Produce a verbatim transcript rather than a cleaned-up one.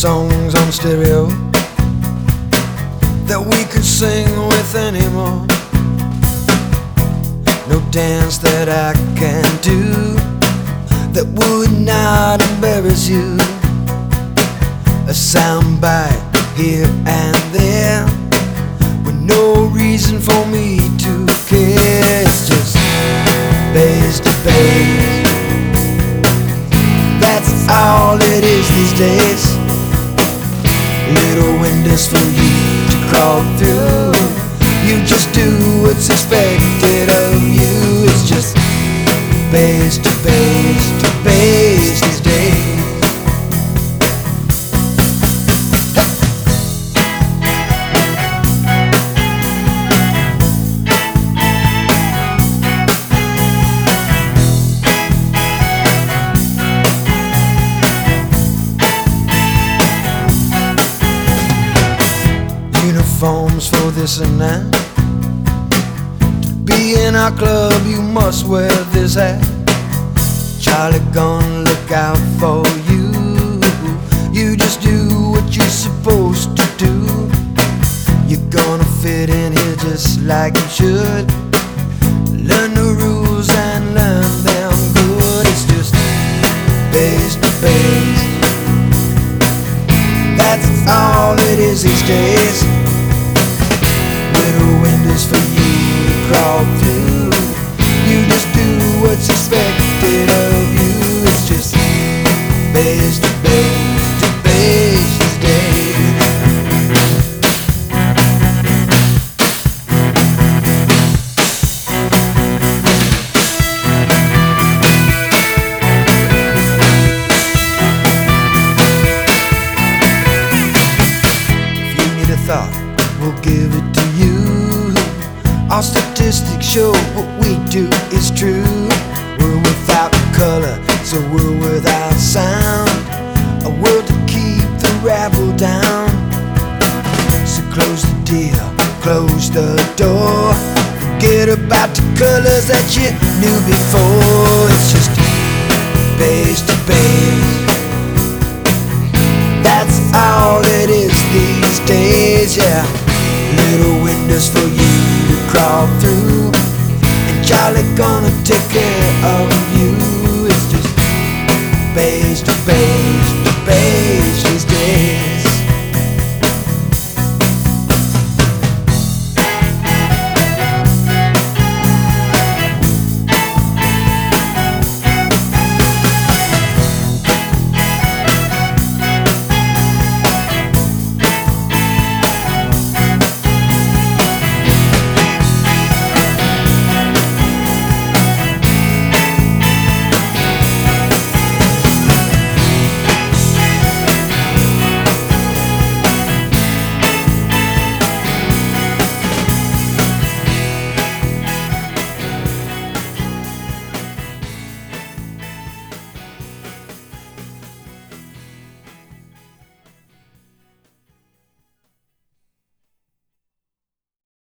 songs on stereo that we could sing with anymore. No dance that I can do that would not embarrass you. A soundbite here and there with no reason for me to care. It's just bass to bass. That's all it is these days. Little windows for you to crawl through. You just do what's expected of you. It's just bass to bass to bass these days. Uniforms for this and that. Be in our club, you must wear this hat. Charlie gonna look out for you. You just do what you're supposed to do. You're gonna fit in here just like you should. Learn the rules and learn them good. It's just bass to bass. That's all it is these days. Little windows for you to crawl through. You just do what's expected of you. It's just bass to bass to bass these days. If you need a thought, we'll give it to you. Our statistics show what we do is true. We're without color, so we're without sound. A world to keep the rabble down. So close the deal, close the door. Forget about the colors that you knew before. It's just bass to bass. That's all it is these days, yeah. Little windows for you to crawl through, and Charlie gonna take care of you. It's just bass to bass to bass these days.